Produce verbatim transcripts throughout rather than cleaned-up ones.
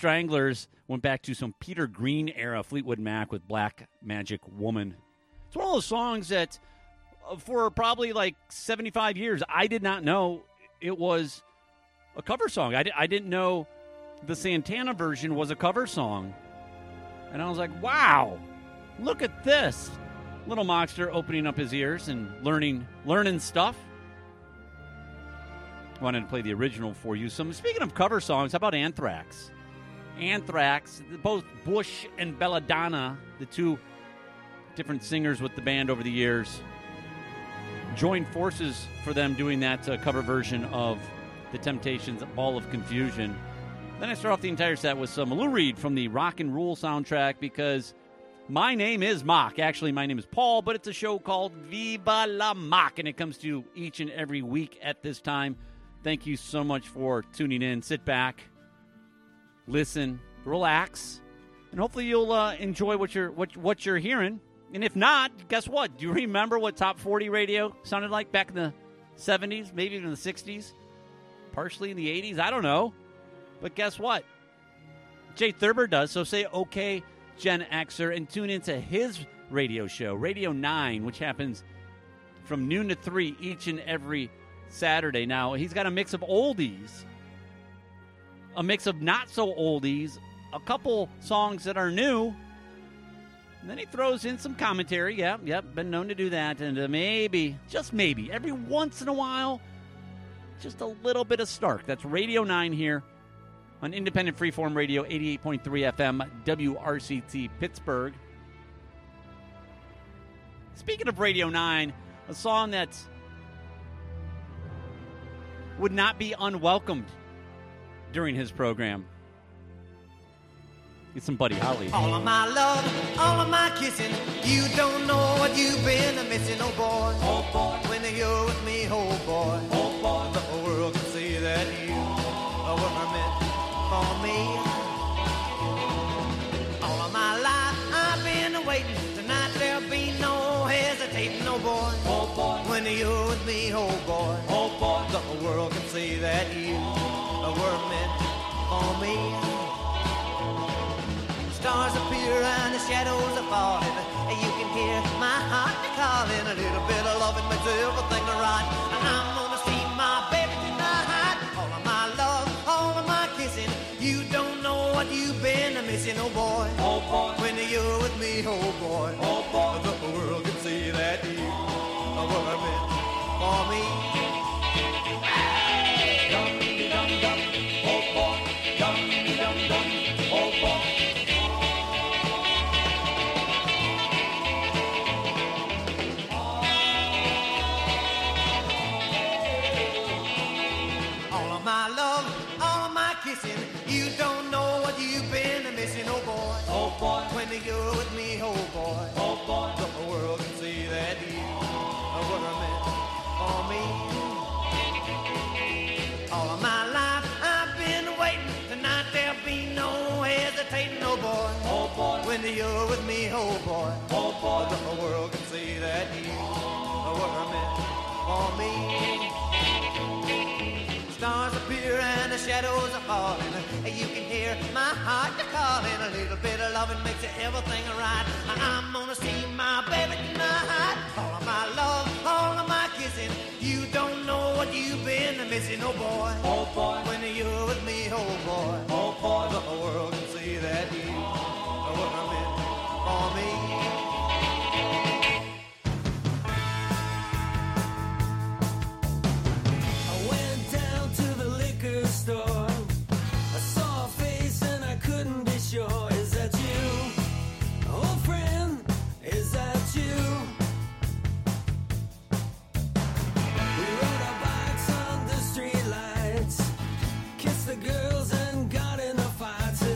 Stranglers went back to some Peter Green era Fleetwood Mac with Black Magic Woman. It's one of those songs that uh, for probably like seventy-five years, I did not know it was a cover song. I, di- I didn't know the Santana version was a cover song. And I was like, wow, look at this. Little Mockster opening up his ears and learning learning stuff. Wanted to play the original for you. So speaking of cover songs, how about Anthrax? Anthrax, both Bush and Belladonna, the two different singers with the band over the years, joined forces for them doing that uh, cover version of The Temptations' Ball of Confusion. Then I start off the entire set with some Lou Reed from the Rock and Roll soundtrack because my name is Mock. Actually, my name is Paul, but it's a show called Viva la Mock, and it comes to you each and every week at this time. Thank you so much for tuning in. Sit back, listen, relax, and hopefully you'll uh, enjoy what you're what what you're hearing. And if not, guess what? Do you remember what Top forty radio sounded like back in the seventies, maybe even the sixties, partially in the eighties? I don't know. But guess what? Jay Thurber does. So say okay, Gen Xer, and tune into his radio show, Radio nine, which happens from noon to three each and every Saturday. Now, he's got a mix of oldies, a mix of not-so-oldies, a couple songs that are new, and then he throws in some commentary. Yep, yep, been known to do that. And uh, maybe, just maybe, every once in a while, just a little bit of Stark. That's Radio nine here on Independent Freeform Radio, eighty-eight point three F M, W R C T, Pittsburgh. Speaking of Radio nine, a song that's would not be unwelcomed during his program. Get some Buddy Holly. All of my love, all of my kissing, you don't know what you've been missing, oh boy. Oh boy. When you're with me, oh boy. Oh boy. The world can see that you were meant for me. All of my life I've been waiting. Tonight there'll be no hesitating, oh boy. Oh boy. When you're with me, oh boy. Oh boy. The world can see that you were meant for me. Stars appear and the shadows are falling. You can hear my heart calling. A little bit of loving makes everything right. And I'm gonna see my baby tonight. All of my love, all of my kissing. You don't know what you've been missing, oh boy. Oh boy. When you're with me, oh boy. Oh boy. The world can see that you were meant for me. Dum dum dum, oh boy. Dum dum dum, oh boy. You don't know what you've been missing, oh boy. Oh boy. When you're with me, oh boy. Oh boy. The world can see that you were meant for me. All of my life I've been waiting. Tonight there'll be no hesitating, oh boy. Oh boy. When you're with me, oh boy. Oh boy. The world can see that you were meant for me. Stars appear and the shadows are falling. You can hear my heart calling. A little bit of loving makes everything right. I'm gonna see my baby tonight. All of my love, all of my kissing. You don't know what you've been missing, oh boy. Oh boy. When you're with me, oh boy. Oh boy. The world can see that you were meant for me. Store. I saw a face and I couldn't be sure. Is that you? Oh friend, is that you? We rode our bikes under street lights, kissed the girls and got in a fight.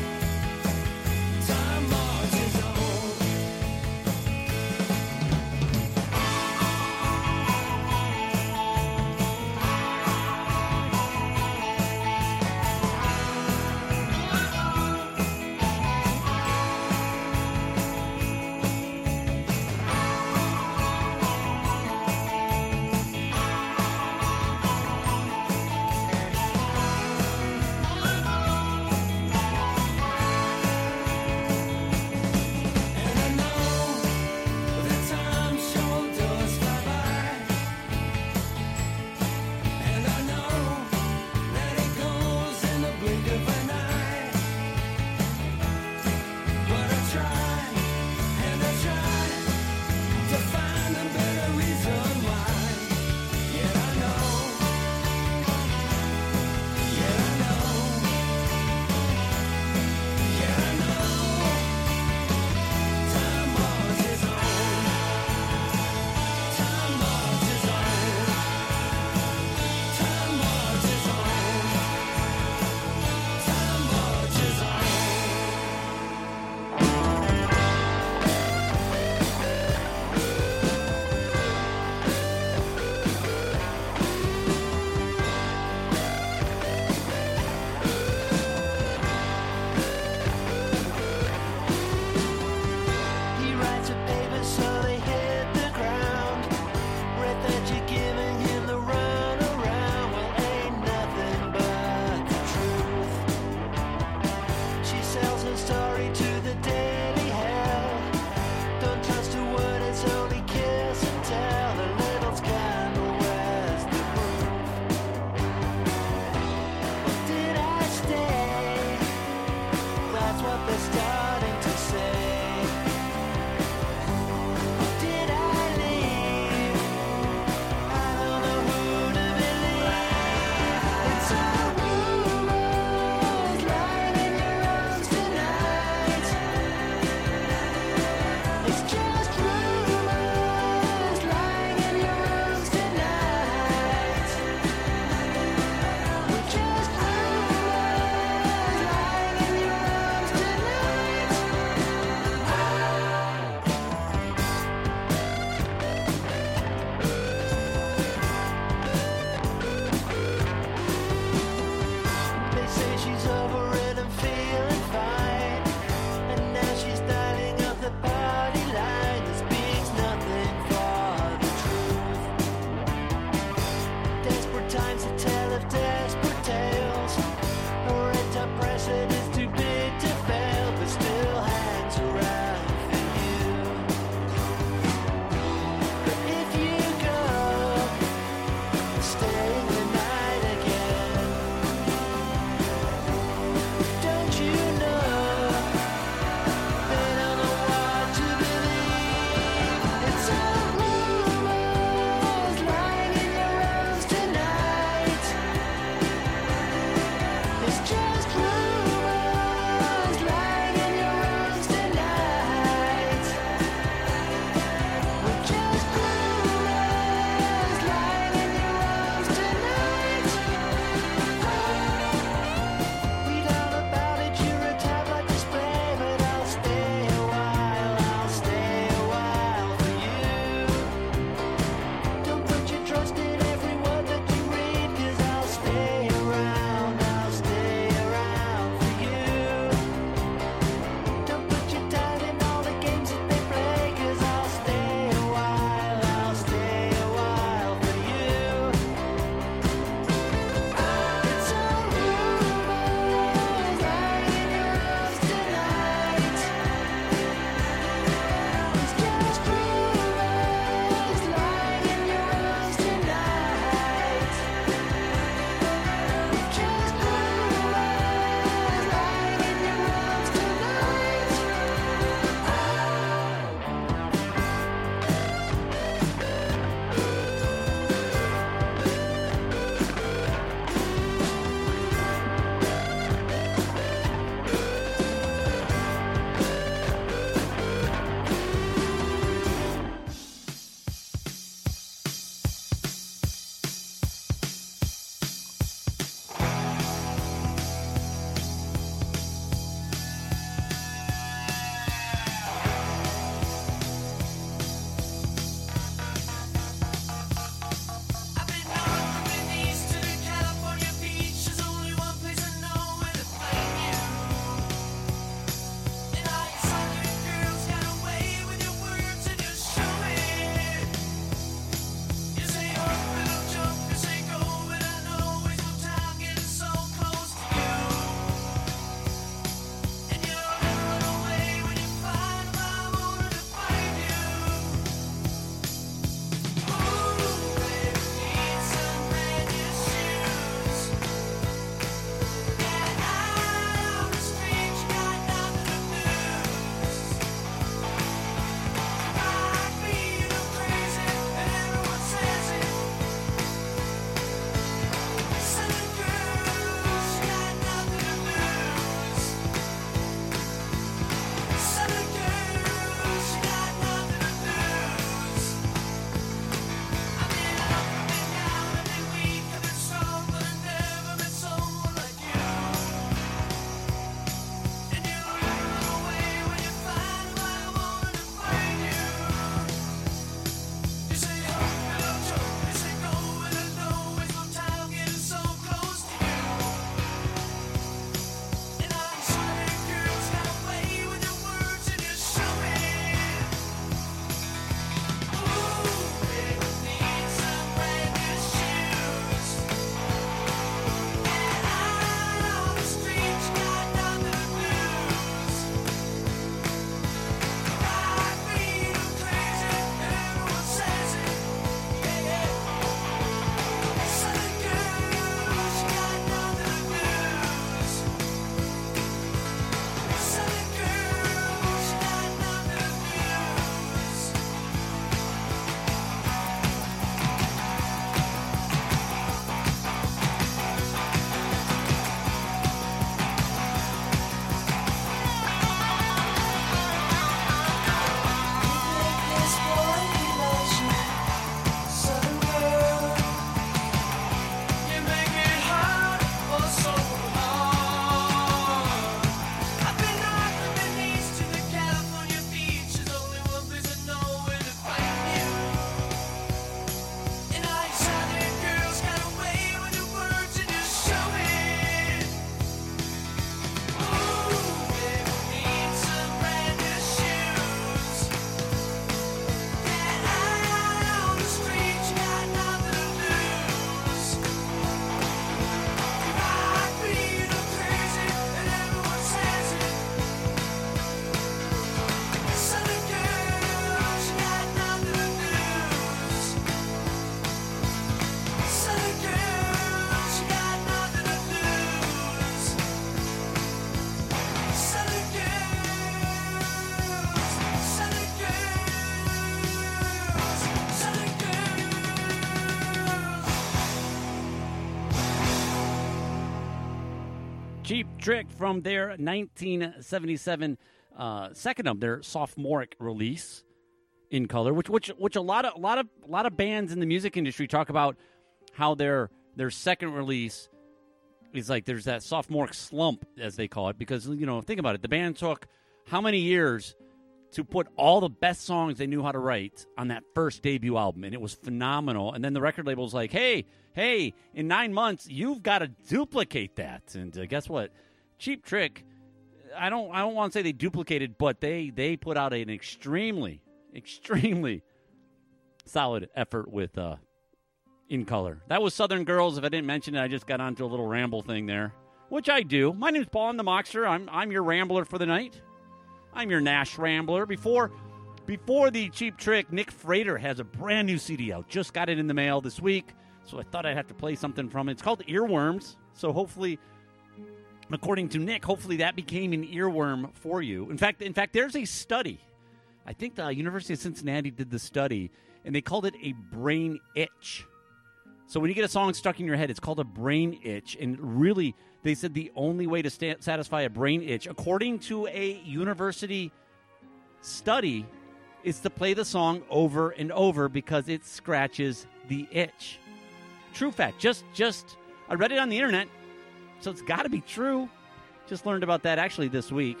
Cheap Trick from their nineteen seventy-seven uh, second of their sophomoric release, In Color, which which which a lot of a lot of a lot of bands in the music industry talk about how their their second release is like there's that sophomoric slump, as they call it, because, you know, think about it, the band took how many years to put all the best songs they knew how to write on that first debut album, and it was phenomenal. And then the record label's like, hey, hey, in nine months, you've got to duplicate that. And uh, guess what? Cheap Trick, I don't I don't want to say they duplicated, but they, they put out an extremely, extremely solid effort with uh, In Color. That was Southern Girls. If I didn't mention it, I just got onto a little ramble thing there, which I do. My name's Paul. I'm the Mockster. I'm, I'm your rambler for the night. I'm your Nash Rambler. Before before the Cheap Trick, Nick Frater has a brand new C D out. Just got it in the mail this week, so I thought I'd have to play something from it. It's called Earworms, so hopefully, according to Nick, hopefully that became an earworm for you. In fact, in fact, there's a study. I think the University of Cincinnati did the study, and they called it a brain itch. So when you get a song stuck in your head, it's called a brain itch. And really, they said the only way to sta- satisfy a brain itch, according to a university study, is to play the song over and over because it scratches the itch. True fact. Just, just, I read it on the internet, so it's got to be true. Just learned about that actually this week.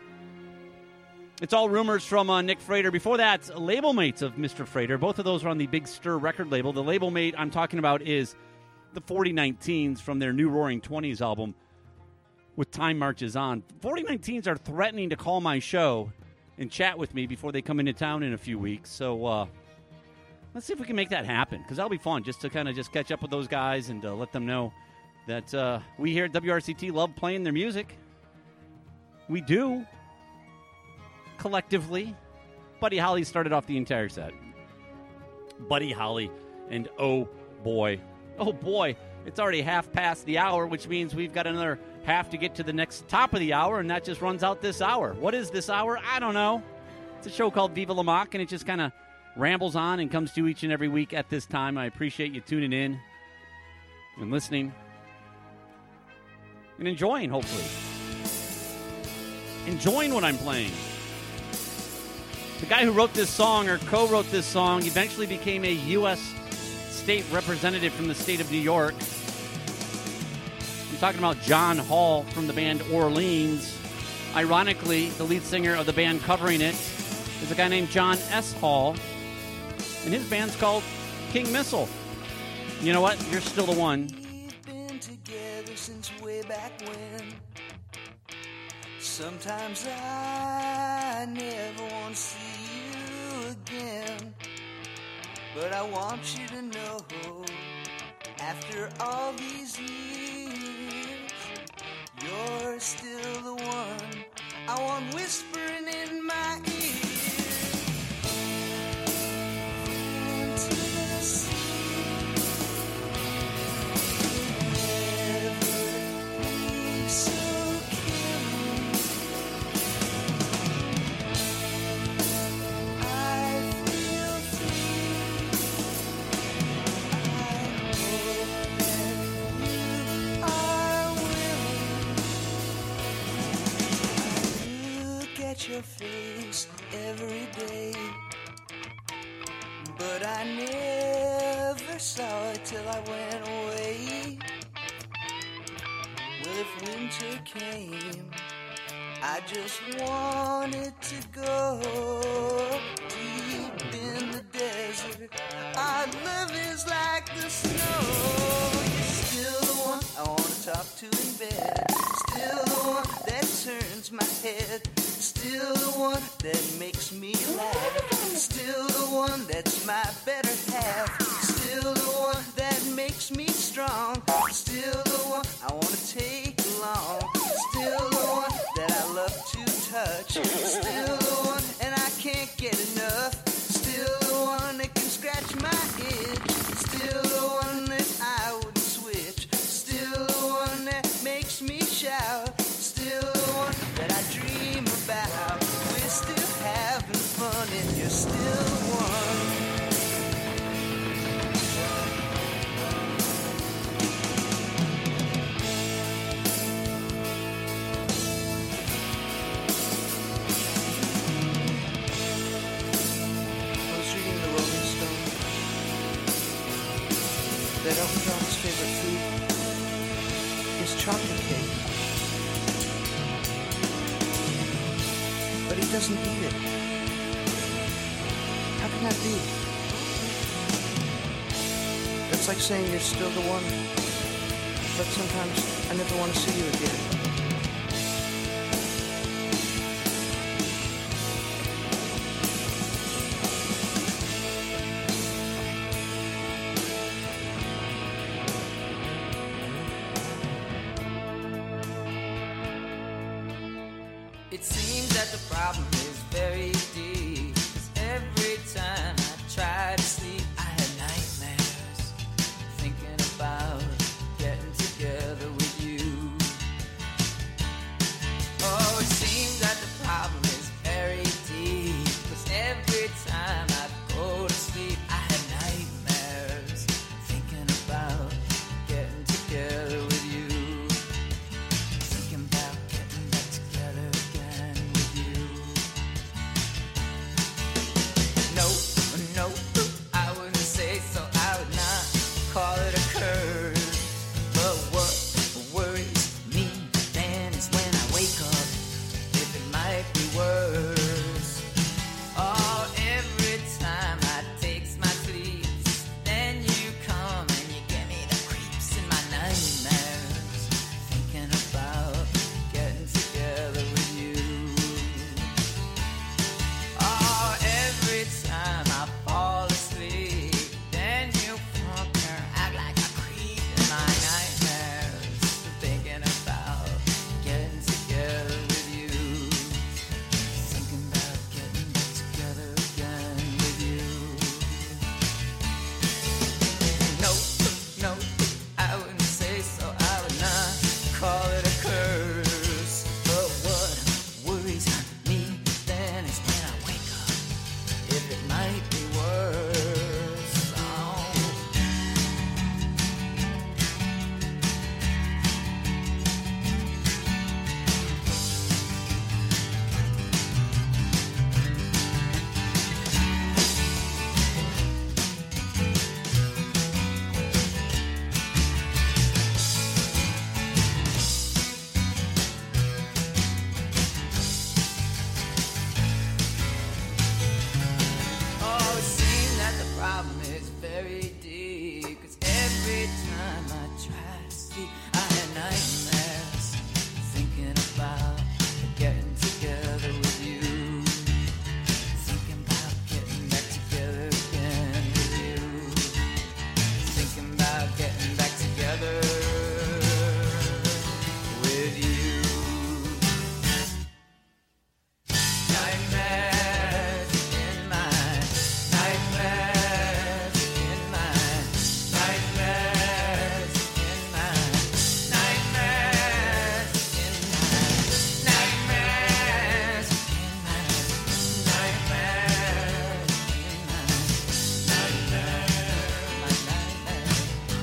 It's all rumors from uh, Nick Frater. Before that, label mates of Mister Frater. Both of those are on the Big Stir record label. The label mate I'm talking about is the forty nineteens from their new Roaring Twenties album, With Time Marches On. forty nineteens are threatening to call my show and chat with me before they come into town in a few weeks. So uh, let's see if we can make that happen, because that'll be fun, just to kind of just catch up with those guys and uh, let them know that uh, we here at W R C T love playing their music. We do. Collectively. Buddy Holly started off the entire set. Buddy Holly, and oh boy, oh boy, it's already half past the hour, which means we've got another half to get to the next top of the hour, and that just runs out this hour. What is this hour? I don't know. It's a show called Viva La Mock, and it just kind of rambles on and comes to each and every week at this time. I appreciate you tuning in and listening and enjoying, hopefully. Enjoying what I'm playing. The guy who wrote this song, or co-wrote this song, eventually became a U S state representative from the state of New York. I'm talking about John Hall from the band Orleans. Ironically, the lead singer of the band covering it is a guy named John S. Hall, and his band's called King Missile. You know what? You're still the one. We've been together since way back when. Sometimes I never want to see you again, but I want you to know, after all these years, you're still the one I want whispering in my ear. Into the sea, never be so killing. I feel free. I hope that you are willing. I look at your face every day, but I never saw it till I went away. Well, if winter came, I just wanted to go deep in the desert. Our love is like the snow. You're still the one I want to talk to in bed. Still the one that turns my head. Still the one that makes me laugh. Still the one that's my better half. Still the one that makes me strong. Still the one I want to take along. Still the one that I love to touch. Still the one, and I can't get enough. Still the one that can scratch my itch. Still the one that I wouldn't switch. Still the one that makes me shout. Still the one that I dream about. We're still having fun, and you're still the one. that Elton John's favorite food is chocolate cake. But he doesn't eat it. How can that be? That's like saying you're still the one, but sometimes I never want to see you again. It seems that the problem is very deep, 'cause every time I try to sleep, I have nightmares, thinking about getting together with you. Oh, it seems that the problem is very deep, 'cause every time I go to sleep, I have nightmares, thinking about getting together with you. Thinking about getting back together again with you. No, no, I wouldn't say so. I would not call it a curse. But what worries me then is when I wake up, if it might be worse. Oh, every time I takes my sleeps, then you come and you give me the creeps in my nightmares, thinking about getting together with you. Oh, every time I fall asleep, then you fucking act like a creep in my nightmares, thinking about getting together with you. Thinking about getting back together again with you. No, no, I wouldn't say so. I would not call it a curse. But what worries me then is when I wake up, if it might be worse. Oh. Oh, it seems that the problem is very deep, 'cause every time I try to sleep, I have nightmares, thinking about getting together with you. Thinking about getting back together again with you. Thinking about getting back together with you. Nightmares in my nightmares in my nightmares in my nightmares in my nightmares in my nightmares in my nightmares my nightmares.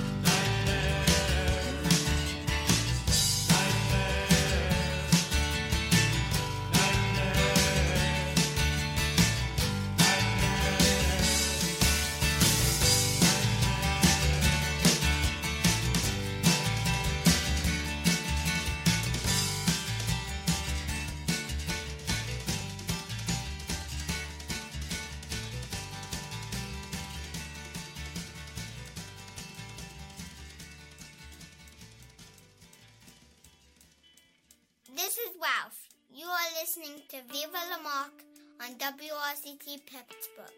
This is Ralph. You are listening to Viva La Marque on W R C T Pittsburgh.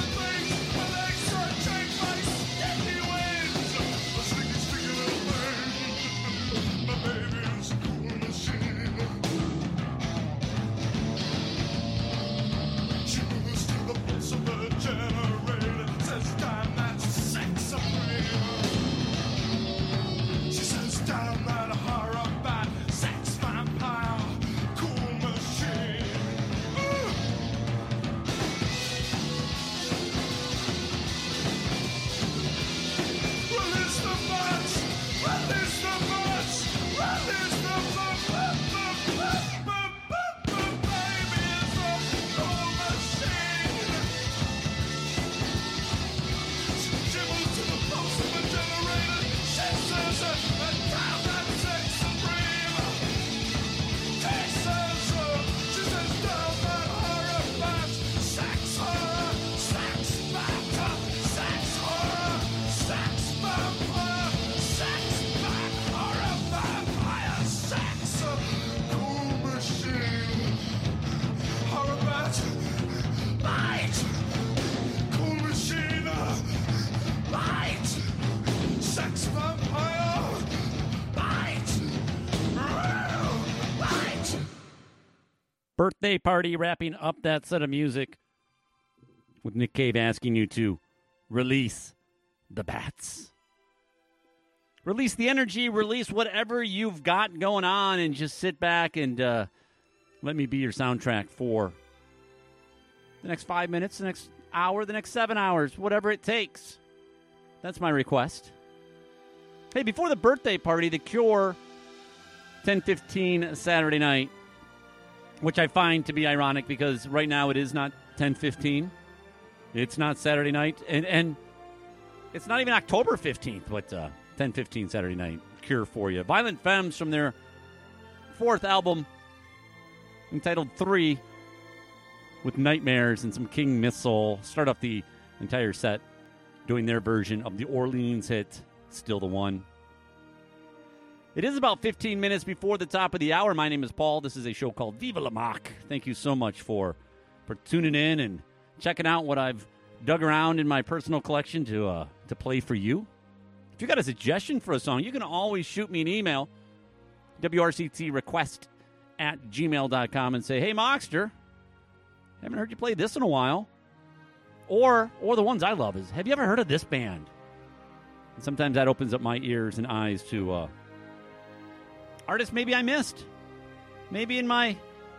Birthday Party, wrapping up that set of music with Nick Cave asking you to release the bats. Release the energy, release whatever you've got going on, and just sit back and uh, let me be your soundtrack for the next five minutes, the next hour, the next seven hours, whatever it takes. That's my request. Hey, before the birthday party, The Cure, ten fifteen Saturday night, which I find to be ironic because right now it is not ten fifteen. It's not Saturday night, and, and it's not even October fifteenth, but uh, ten fifteen Saturday night, Cure for you. Violent Femmes from their fourth album entitled Three, with Nightmares and some King Missile. Start off the entire set doing their version of the Orleans hit, Still the One. It is about fifteen minutes before the top of the hour. My name is Paul. This is a show called Viva La Mock. Thank you so much for, for tuning in and checking out what I've dug around in my personal collection to uh, to play for you. If you got a suggestion for a song, you can always shoot me an email, W R C T request at gmail dot com, and say, hey, Mockster, haven't heard you play this in a while. Or, or the ones I love is, have you ever heard of this band? And sometimes that opens up my ears and eyes to uh, artists maybe I missed. Maybe in my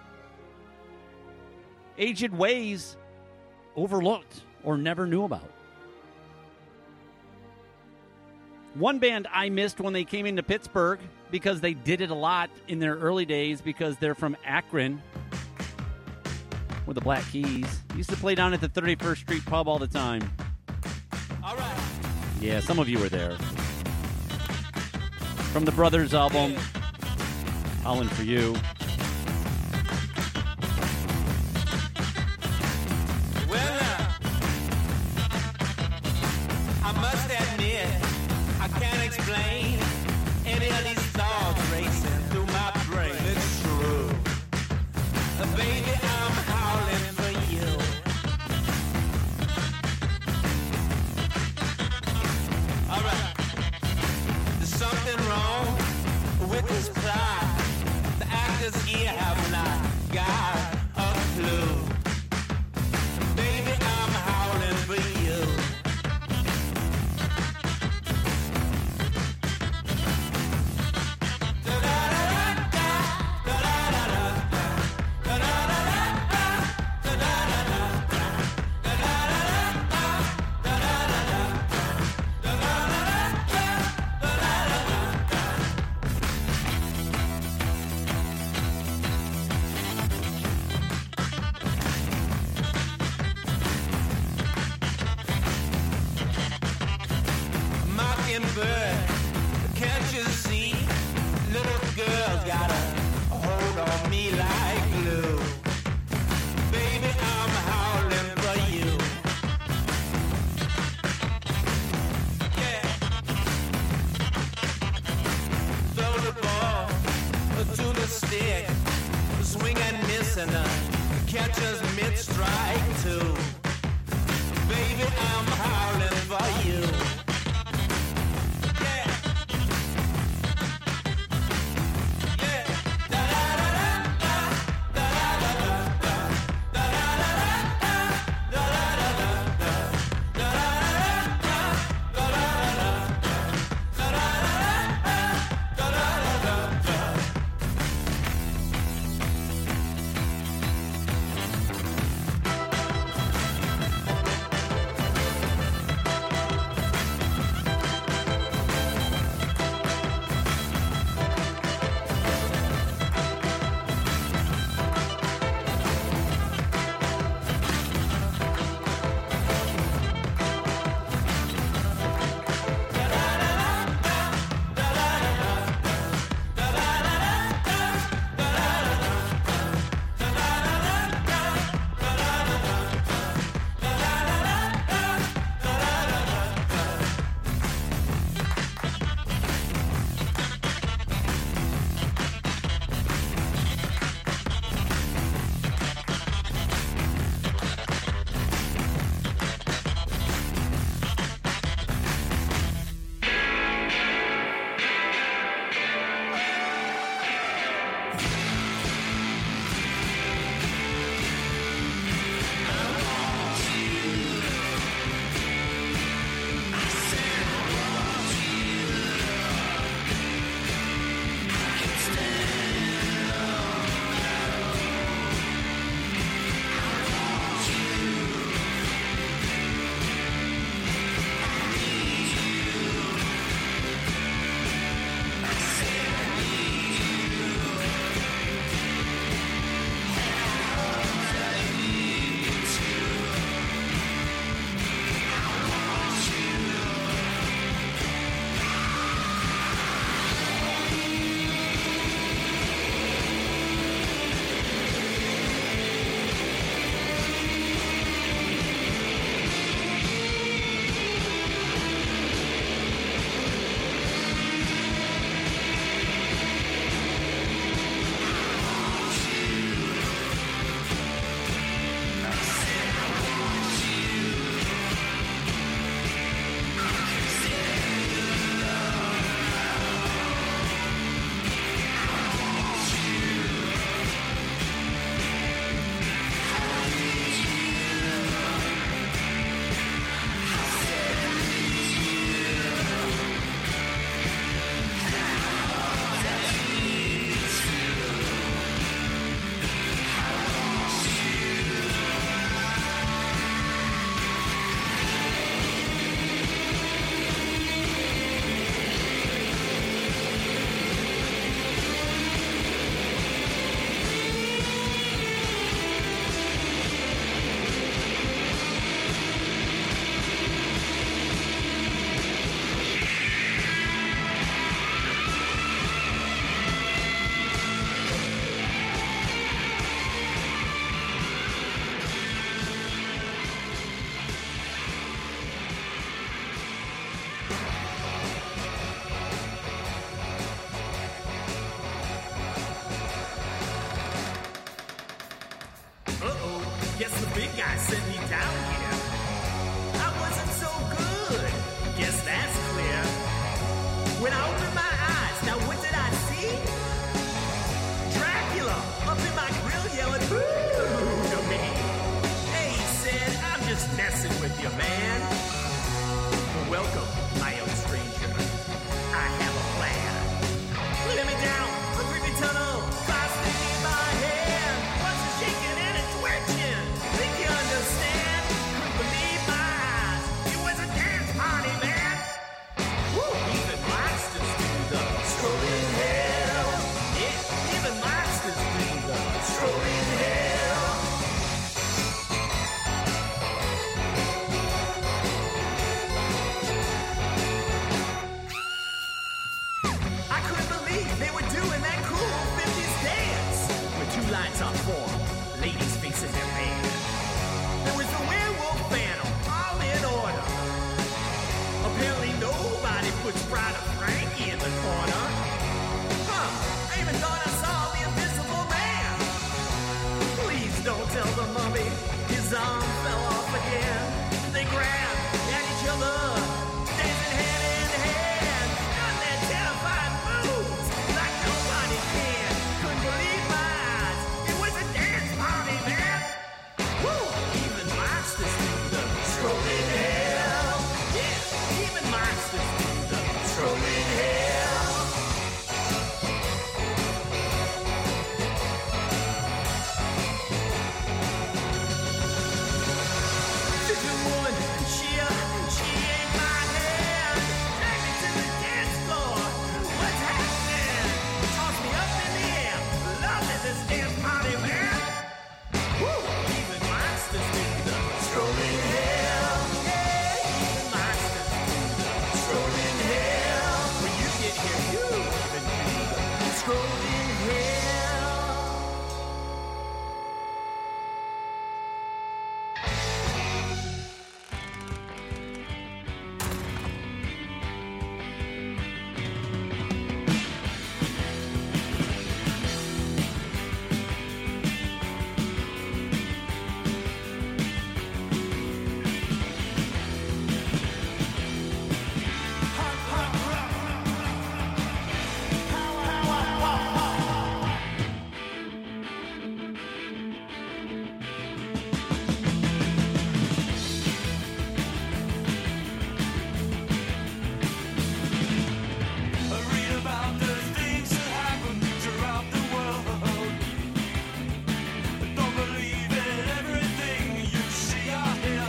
aged ways overlooked or never knew about. One band I missed when they came into Pittsburgh because they did it a lot in their early days because they're from Akron with the Black Keys. Used to play down at the thirty-first Street Pub all the time. All right. Yeah, some of you were there. From the Brothers album, Howlin' For You. Well, now, I must admit, I can't explain any of these thoughts racing through my brain. It's true. Uh, baby, I'm howling for you. All right. There's something wrong with this plot. The actors here have not got a clue. Baby, I'm howling for you. Mockingbird, can't you see? Little girl's got a hold on me like glue. Baby, I'm howling for you. Yeah. Throw the ball to the stick, swing and miss and uh, catch us mid-strike too. Baby, I'm howling for you. up for ladies' faces and men. There was a werewolf phantom, all in order. Apparently nobody puts Bride of Frankie in the corner. Huh, I even thought I saw the Invisible Man. Please don't tell the mummy his arm fell off again. They grabbed at each other, dancing hand in hand, on their terrifying moves like nobody can. Couldn't believe my eyes, it was a dance party, man. Woo! Even monsters do the stroll in hell. Yeah, even monsters do the stroll in hell. Sister one, she, uh, she ain't my hand. Drag me to the dance floor. What's happening? Toss me up in the air. Love at this dance party, man. Woo! Even monsters do the stroll in hell. Yeah, even monsters do the stroll in hell. When you get here, you even do the stroll in hell. Read about the things that happen throughout the world. Don't believe in everything you see or hear.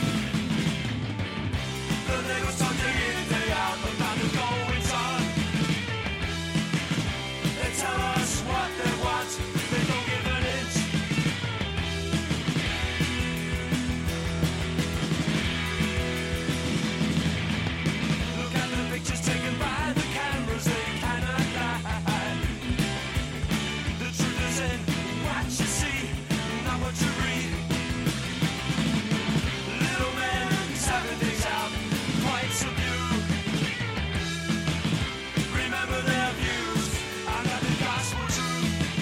The neighbors talk day in, day out about the goings on. They tell us what they want, they don't give an inch. Look at the pictures taken by the cameras, they cannot lie. The truth is in what you see, not what you read. Little men seven things out, points of view. Remember their views are not the gospel truth.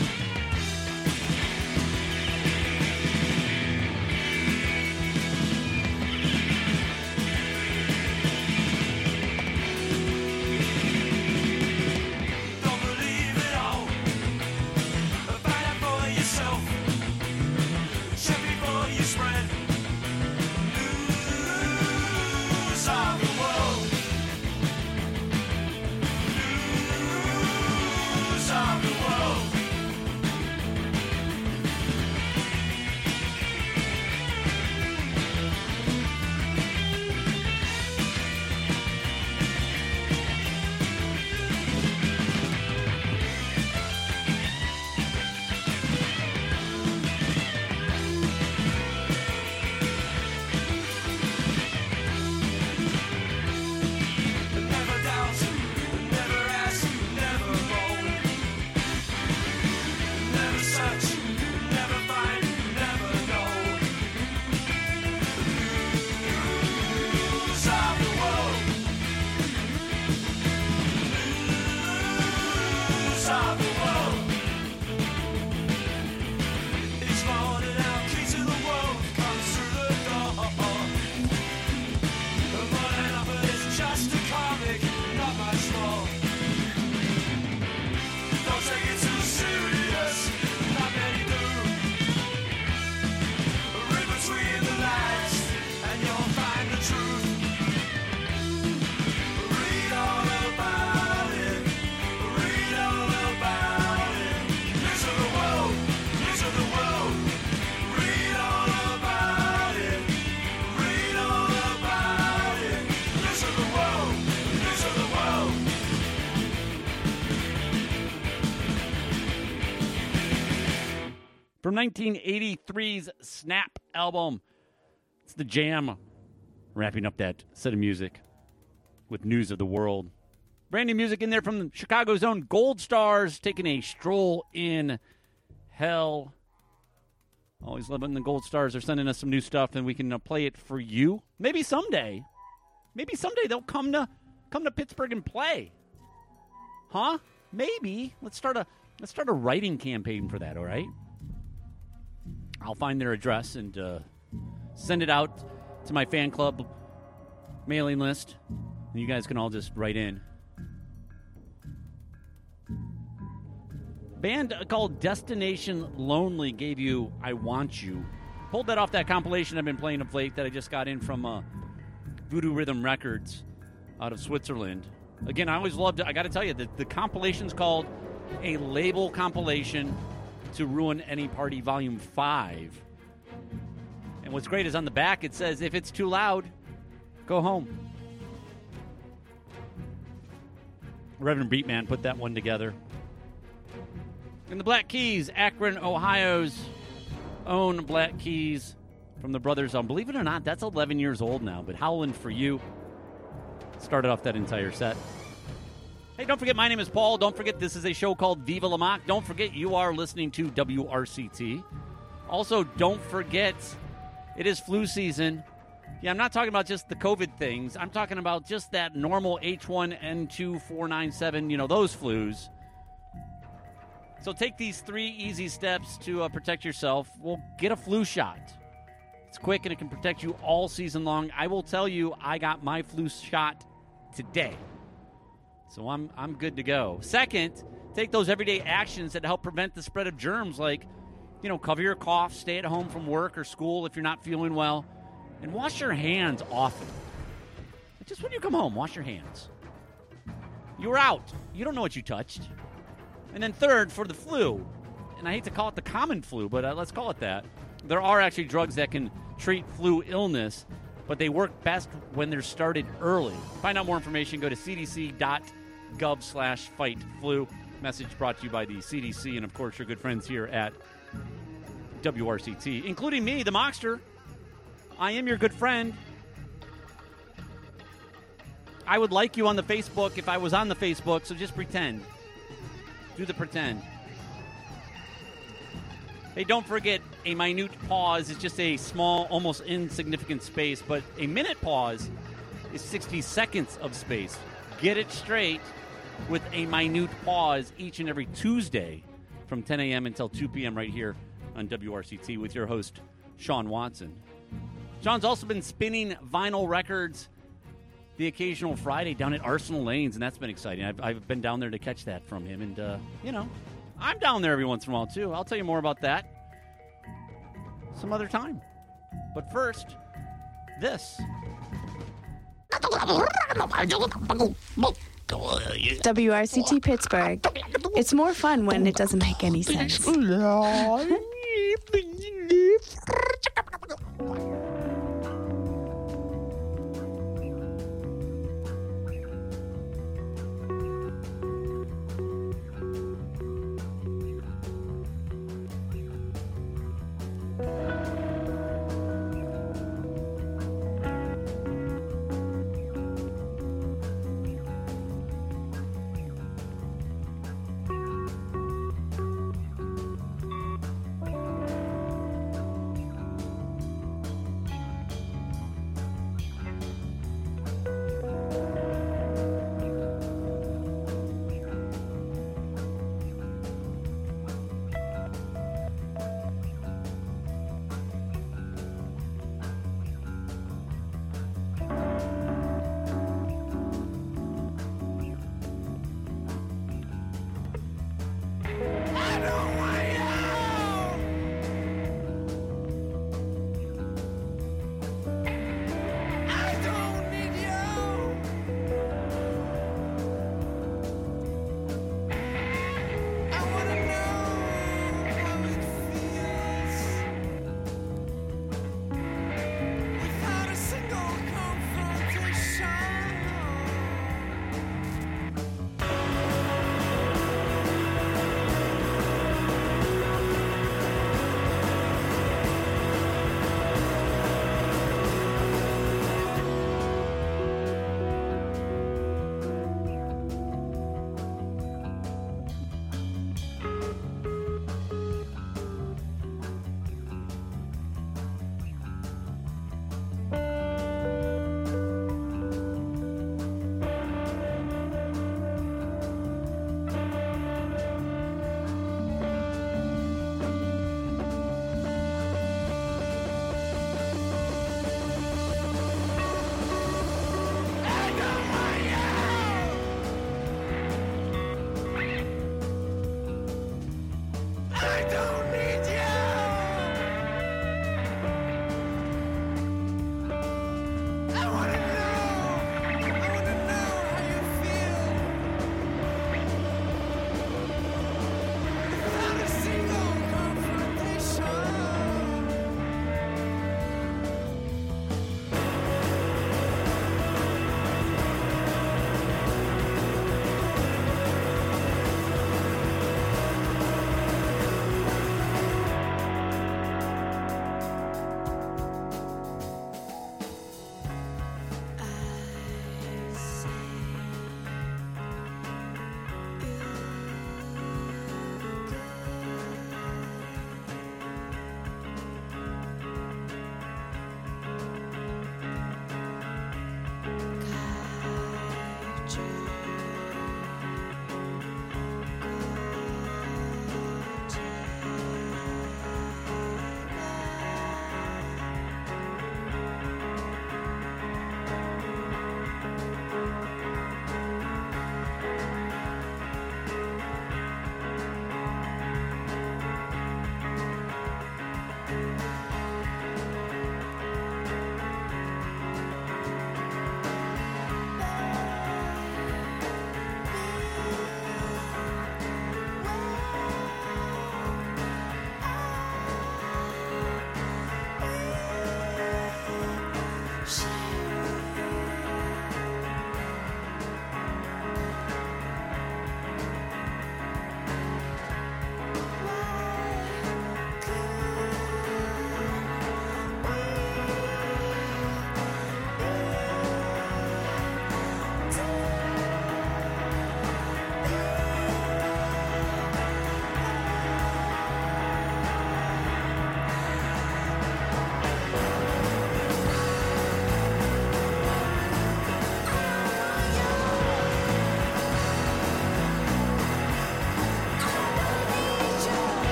Don't believe it all. Find out for yourself. Check before you spread. News of the world. News of the world. Never doubt, never ask, never moan. Never search, never find, never know. News of the world. News of the world. Each morning our key to the world comes through the door. But enough of it's just a comic, not much more. Don't take it too serious, not many do. Read between the lines, and you'll find the truth. Read all about it, read all about it. News of the world, news of the world. Read all about it, read all about it. News of the world, news of the world. From nineteen eighty-three's Snap album, it's The Jam, wrapping up that set of music with News of the World. Brand new music in there from Chicago's own Gold Stars, taking a stroll in hell. Always loving the Gold Stars. They're sending us some new stuff, and we can uh, play it for you. Maybe someday. Maybe someday they'll come to come to Pittsburgh and play. Huh? Maybe. Let's start a let's start a writing campaign for that, all right? I'll find their address and uh, send it out to my fan club mailing list. And you guys can all just write in. Band called Destination Lonely gave you I Want You. Pulled that off that compilation I've been playing of late that I just got in from uh, Voodoo Rhythm Records out of Switzerland. Again, I always loved it. I got to tell you, the, the compilation's called A Label Compilation to Ruin Any Party Volume five. And what's great is on the back it says, if it's too loud, go home. Reverend Beatman put that one together. In the Black Keys, Akron, Ohio's own Black Keys from the Brothers on. Believe it or not, that's eleven years old now, but Howlin' For You started off that entire set. Hey, don't forget, my name is Paul. Don't forget, this is a show called Viva La Mock. Don't forget, you are listening to W R C T. Also, don't forget, it is flu season. Yeah, I'm not talking about just the COVID things. I'm talking about just that normal H one N two four nine seven, you know, those flus. So take these three easy steps to uh, protect yourself. Well, get a flu shot. It's quick and it can protect you all season long. I will tell you, I got my flu shot today. So I'm I'm good to go. Second, take those everyday actions that help prevent the spread of germs, like, you know, cover your cough, stay at home from work or school if you're not feeling well, and wash your hands often. Just when you come home, wash your hands. You're out. You don't know what you touched. And then third, for the flu, and I hate to call it the common flu, but uh, let's call it that, there are actually drugs that can treat flu illness, but they work best when they're started early. Find out more information, go to c d c dot gov slash fight flu. Message brought to you by the C D C and, of course, your good friends here at W R C T, including me, the Mockster. I am your good friend. I would like you on the Facebook if I was on the Facebook, so just pretend. Do the pretend. Hey, don't forget, a minute pause is just a small, almost insignificant space, but a minute pause is sixty seconds of space. Get it straight with a minute pause each and every Tuesday from ten a.m. until two p.m. right here on W R C T with your host, Sean Watson. Sean's also been spinning vinyl records the occasional Friday down at Arsenal Lanes, and that's been exciting. I've, I've been down there to catch that from him, and, uh, you know, I'm down there every once in a while, too. I'll tell you more about that some other time. But first, this. W R C T Pittsburgh. It's more fun when it doesn't make any sense. don't need you. I wanna know, I wanna know how you feel. Without a single confrontation.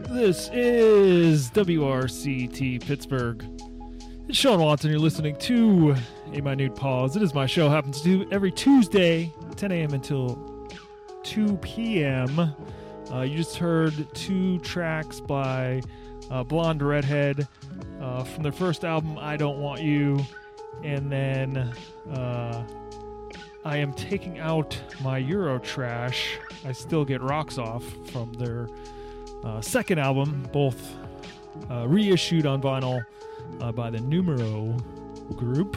This is W R C T Pittsburgh. It's Sean Watson. You're listening to A Minute Pause. It is my show. Happens to every Tuesday, ten a.m. until two p.m. Uh, you just heard two tracks by uh, Blonde Redhead uh, from their first album, I Don't Want You. And then uh, I am taking out my Euro trash. I Still Get Rocks Off from their uh, second album, both uh, reissued on vinyl uh, by the Numero Group.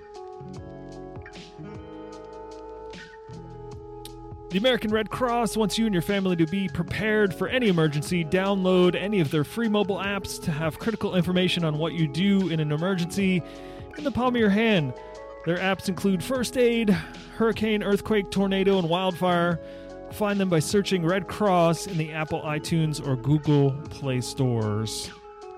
The American Red Cross wants you and your family to be prepared for any emergency. Download any of their free mobile apps to have critical information on what you do in an emergency in the palm of your hand. Their apps include first aid, hurricane, earthquake, tornado, and wildfire. Find them by searching Red Cross in the Apple iTunes or Google Play stores.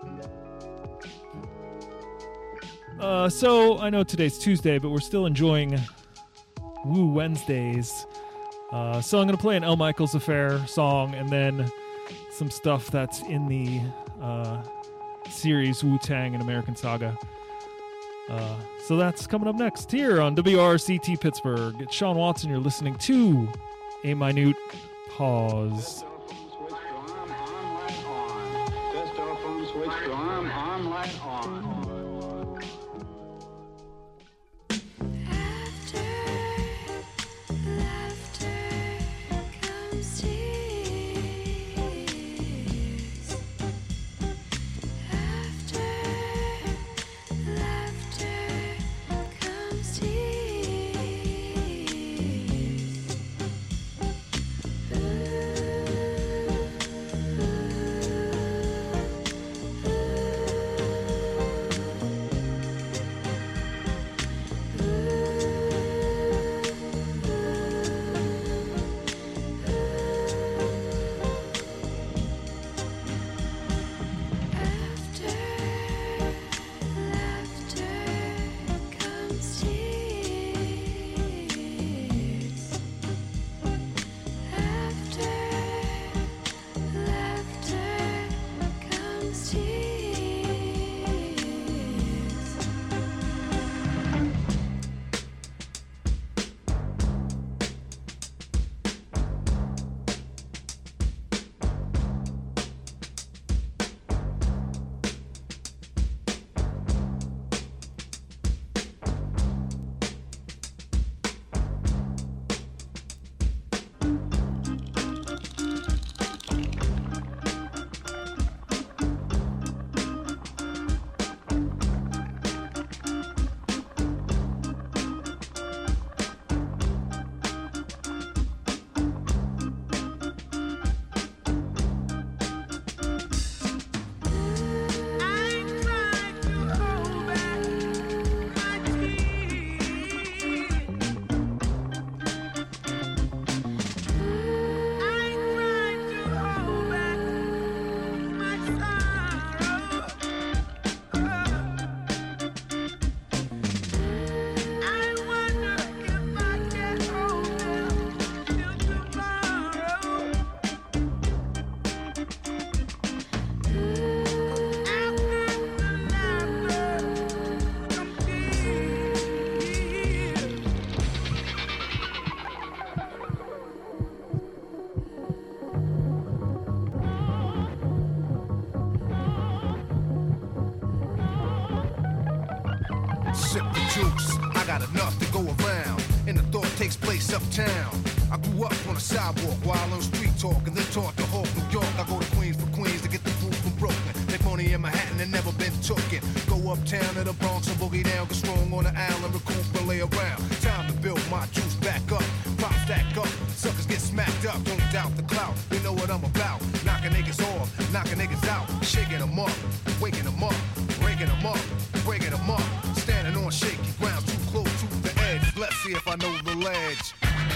Uh, so, I know today's Tuesday, but we're still enjoying Woo Wednesdays. Uh, so I'm going to play an El Michaels Affair song and then some stuff that's in the uh, series Wu-Tang and American Saga. Uh, so that's coming up next here on W R C T Pittsburgh. It's Sean Watson. You're listening to A Minute Pause. Sip the juice, I got enough to go around, and the thought takes place uptown. I grew up on the sidewalk while on street talk, and then taught to Hawk, New York. I go to Queens for Queens to get the food from Brooklyn. Make money in Manhattan and never been tooken. Go uptown to the Bronx and boogie down, get strong on the island, recoup and lay around. Time to build my juice back up, pop stack up, suckers get smacked up. Don't doubt the clout, you know what I'm about. Knocking niggas off, knocking niggas out, shaking them up, waking them up, breaking them up, breaking them up. Standing on shaky ground, too close to the edge. Let's see if I know the ledge.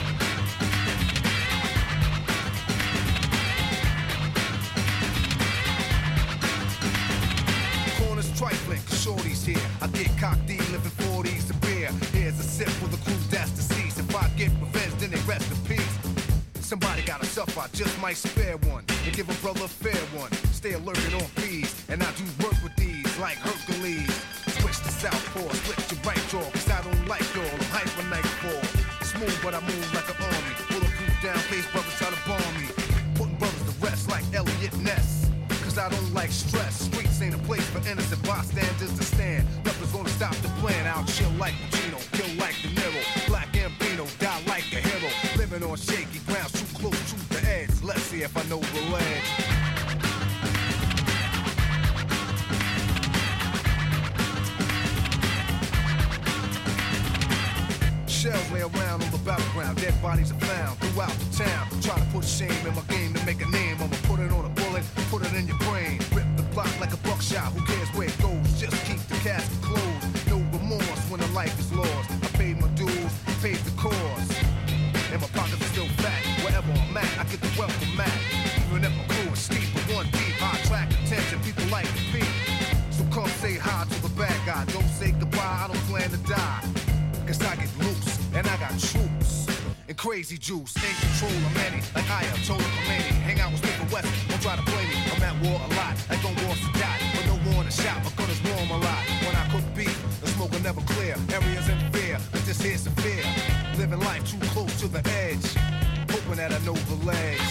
Corners trifling, shorty's here. I get cocked D, living forties of beer. Here's a sip for the crew that's deceased. If I get revenge, then they rest in peace. Somebody gotta suffer, I just might spare one and give a brother a fair one. Stay alert and on fees, and I do work with these like Hercules. Switch to southpaw, split your right jaw, cause I don't like y'all, I'm hyper nightfall. Smooth, but I move like an army. Bulletproof down, face brothers try to bomb me. Putting brothers to rest like Elliot Ness. Cause I don't like stress. Streets ain't a place for innocent bystanders to stand. Nothing's gonna stop the plan. I'll chill like Pacino, kill like De Niro. Black Gambino, die like a hero. Living on shaky ground, too close to the edge. Let's see if I know the ledge. Shells lay around on the battleground, dead bodies are found throughout the town. Try to put shame in my game to make a name. I'ma put it on a bullet, put it in your brain. Rip the block like a buckshot, who cares where it goes? Just keep the casket closed. No remorse when a life is lost. I paid my dues, paid the cause. And my pockets are still fat. Wherever I'm at, I get the welcome mat. Even if my crew is steep, but one deep, I attract attention, people like to be. So come say hi to the bad guy. Don't say goodbye, I don't plan to die. Cause I get loose, and I got troops. And crazy juice, in control of many. Like I am told Khomeini. Hang out with Smith West, don't try to play me. I'm at war a lot, like on war to die. But no war in the shop, my gun is warm a lot. When I cook beef, the smoke will never clear. Areas in fear, but this here's severe. Living life too close to the edge. Hoping that I know the ledge.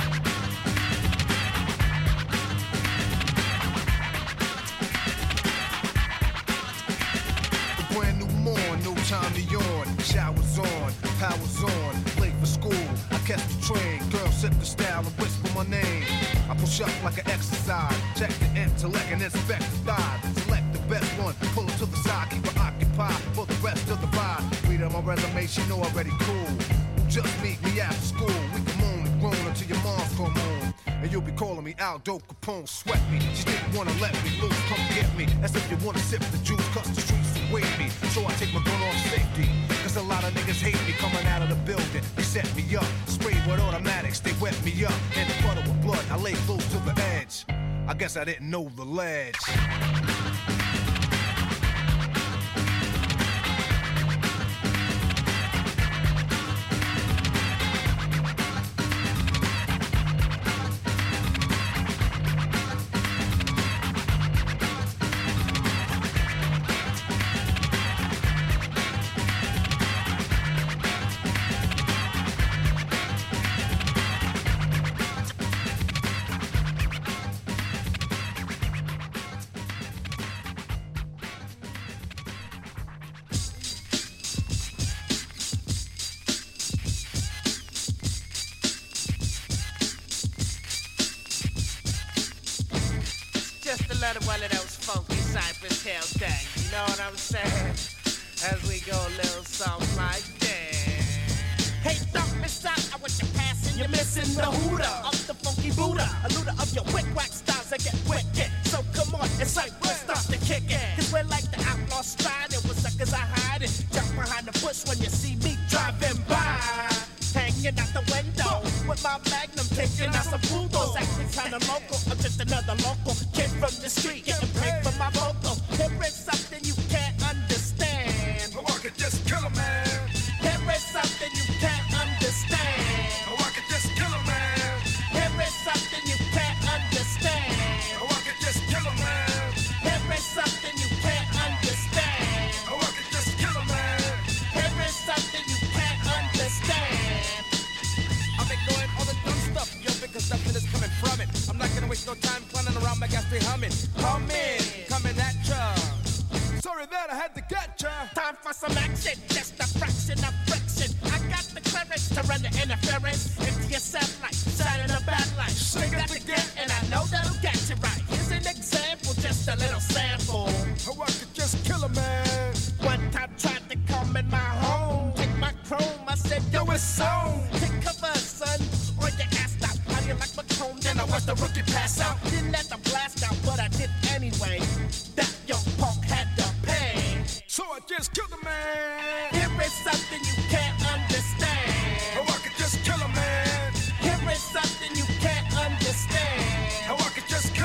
Brand new morn, no time to yawn. Showers on, powers on, late for school. I catch the train, girl set the style and whisper my name. I push up like an exercise, check the intellect and inspect the thighs. Select the best one, pull it to the side, keep her occupied for the rest of the ride. Read on my resume, she know already cool. Just meet me after school, we can moan and groan until your mom's come home. And you'll be calling me Aldo Capone, sweat me. She didn't wanna let me loose, come get me. As if you wanna sip the juice, cause the streets await me. So I take my gun off safety. Cause a lot of niggas hate me coming out of the building. They set me up, sprayed with automatics, they wet me up. In the puddle with blood, I lay close to the edge. I guess I didn't know the ledge. Another one of those funky Cypress Hill things, you know what I'm saying? As we go a little something like that. Hey, don't miss out, I want you passing, you're missing the hooter of the funky Buddha. A looter of your quick whack styles that get wicked. So come on, it's like we'll start to kick it. Cause we're like the outlaw style, it was suckers I hide it. Jump behind the bush when you see me driving by. Hanging out the window with my magnum, taking out some poodles. Acting kinda local, I'm just another local kid from the street, getting paid for my vocal. Here is something you can't understand. Oh, I could just kill a man. Here is something you can't understand. Oh, I could just kill a man. Here is something you can't understand. Oh, I could just kill a man. Here is something you can't understand. Oh, I could just kill a man. Here is something you can't understand. Cause nothing is coming from it. I'm not gonna waste no time clowning around my gas, humming. Humming, coming at ya. Sorry that I had to get ya. Time for some action, just a fraction of friction. I got the clearance to run the interference into your satellite, shining a bad light. Sing that again, and I know that'll get you right. Here's an example, just a little sample. Oh, I could just kill a man. One time tried to come in my home, take my chrome, I said, yo, it's on. Take cover, son, or your ass out. How do you like my chrome? Then I watched the rookie pass out. Didn't let the blast out, but I did anyway. That young punk had to pay. So I just killed a man. Here is something you can't understand. Oh, I could just kill a man. Here is something you can't understand. Oh, I could just kill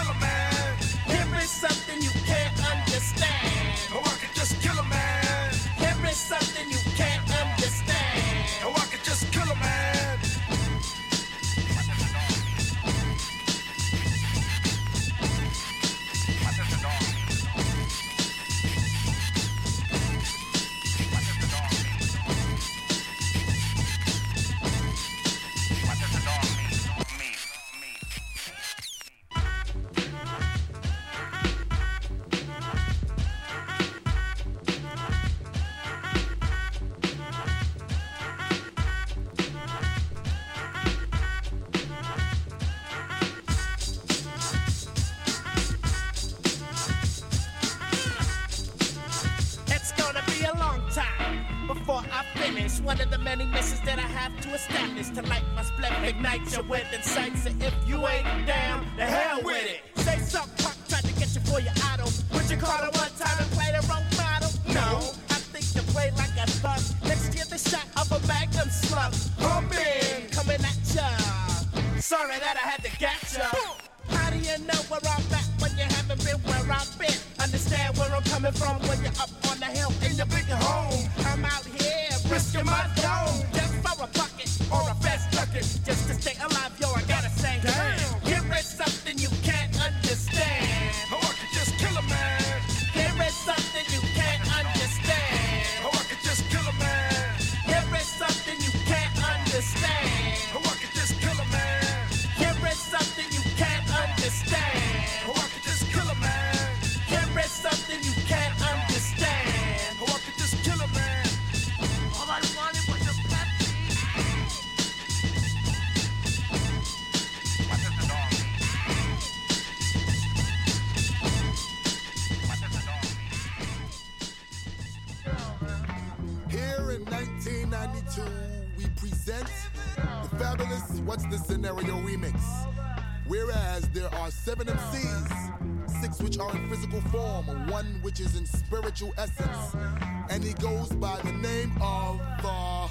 Spanish. One of the many missions that I have to establish. To light my split, ignite your wedding sights. And if you ain't down, the hell with it. Say something, punk, tried to get you for your idol. Would you call it one time and play the wrong model? No, I think you play like a thug. Next year the shot of a magnum slug. Home in, coming at ya. Sorry that I had to get ya. How do you know where I'm at when you haven't been where I've been? Understand where I'm coming from when you're up on the hill in your big home. I'm out here risking my dome just for a bucket or a fast bucket. Just to stay alive, yo, I gotta say, damn. Here is something you can't understand. Oh, I could just kill a man. Here is something you can't understand. Oh, I could just kill a man. Here is something you can't understand. Oh, I could just kill a man. Here is something you can't understand. Oh, I could just kill a man. Here is something you can't understand. Oh, I could just kill a man. All I wanted was a Pepsi. What does the dog mean? What does the dog mean? Here in nineteen ninety-two, we present the fabulous What's the Scenario remix. Whereas there are seven M Cs, six which are in physical form, and one which is in spiritual essence. And he goes by the name of uh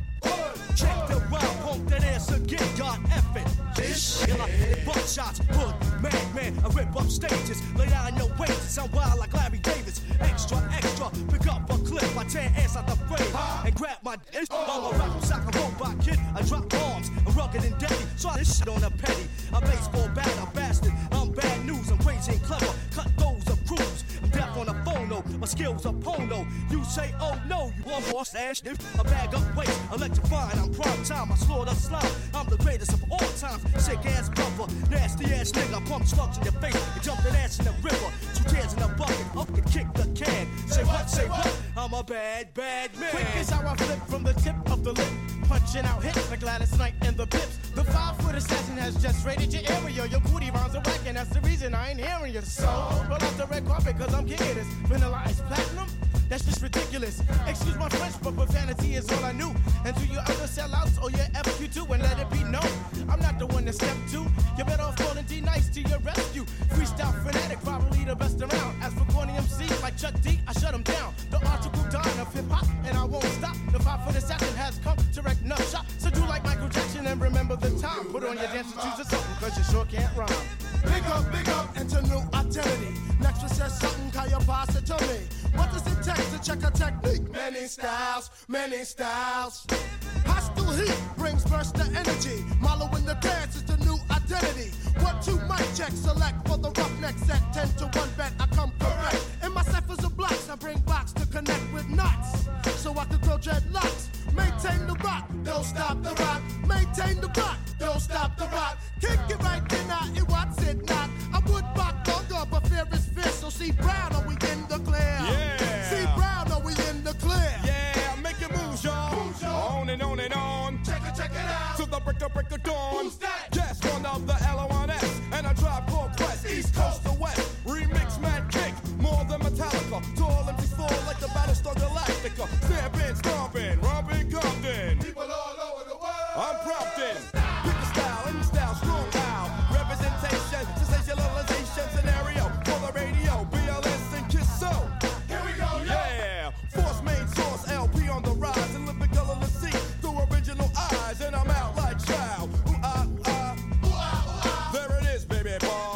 Check the wild punk that ass again, God F it. This shit, like buckshots, hood, madman, I rip up stages, lay down your wages, I'm wild like Larry Davis. Extra, extra, pick up a clip, I tear ass out the frame, and grab my dick. I'm a rap, sock a robot kid, I drop bombs, I'm rugged and deadly, so I this shit on a petty. A baseball bat, a bastard, I'm bad news, I'm crazy and clever, cut those of crews. I'm deaf on the phone, no, my skills are pono. You say, oh no, you want more stash, a bag up waste, electrifying, I'm prime time, I slaughter slime, I'm the greatest of all times, sick ass brother, nasty ass nigga, pump slugs in your face, and jump that ass in the river, two tears in a bucket, up and kick the can, say what, say what, I'm a bad, bad man. Quick is how I flip from the tip of the lip, punching out hits like Gladys Knight and the Pips. The five-foot assassin has just raided your area, your booty rounds are whack, and that's the reason I ain't hearing you. So, roll out the red carpet, cause I'm kicking this, vanilla ice platinum, that's just ridiculous. Excuse my French, but profanity is all I knew. And to your other sellouts or your F Q two, and let it be known, I'm not the one to step to. You better off calling D Nice to your rescue. Freestyle fanatic, probably the best around. As for corny M C like Chuck D, I shut him down. The article done of hip hop, and I won't stop. The five-foot assassin has come to wreck nut shop. So do like Michael Jackson and remember the time. Put on your dancing shoes or something, cause you sure can't rhyme. Big up, big up, into new identity. Next one says something, can you pass it to me? What does it take to check a technique? Many styles, many styles. Hostile heat brings burst of energy. Marlow in the dance is the new identity. One, two, mic check, select for the roughneck set. Ten to one bet, I come correct. In my ciphers of blocks, I bring blocks to connect with knots. So I can grow dreadlocks. Maintain the rock, don't stop the rock. Maintain the rock, don't stop the rock. Kick it right then, I it what's it not. I would rock longer, but fear is fierce. So see Brown, are we in the clear? Yeah. See Brown, are we in the clear? Yeah, make it move, y'all. Move, y'all. On and on and on. Check it, check it out. To the break of break of dawn. Who's that? Yes, one of the L O N S. And I drive called Quest, East Coast to West. Remix mad kick, more than Metallica. Tall empty floor like the Battlestar Galactica. Stamping, stomping, romping, Compton. People all over the world. I'm prompting. Pick the style, any style, strong out. Representation, sensationalization scenario for the radio. B L S and Kiss So. Here we go, Yeah, force main source, L P on the rise, and lyrical see through original eyes, and I'm out like child. Ooh ah ah, ooh ah ooh ah. there it is, baby ball.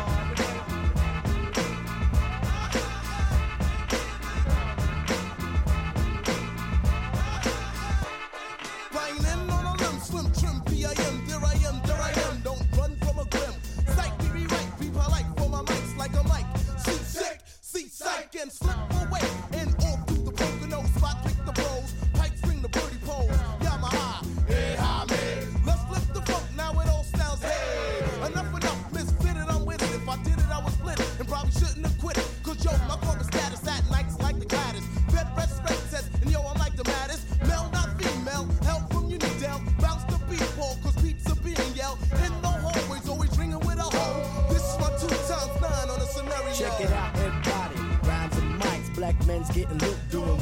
Violin on a limb, slim trim, P I M, there I am, there I am. Don't run from a grim. Psych, be rewrite, be polite for my mics like a mic. See sick, see psych, and slip away. And all through the Pocono spot, pick the pros. Pipes bring the birdie poles. Yamaha, hey, hi, man. Let's flip the funk, now it all sounds hey. Enough, enough, misfitted, I'm with it. If I did it, I was split it, and probably shouldn't have quit it. Cause yo, my corporate status at nights like the Gladys. Bed rest, rest says, and yo, I'm like the maddest. Male, not female, help from you need down. Bounce the beat, Paul, cause beats are being yelled. In the hallways, always ringing with a hole. This is my two times nine on a scenario. Check it out, everybody. Rhymes and mics, black men's getting looped, doing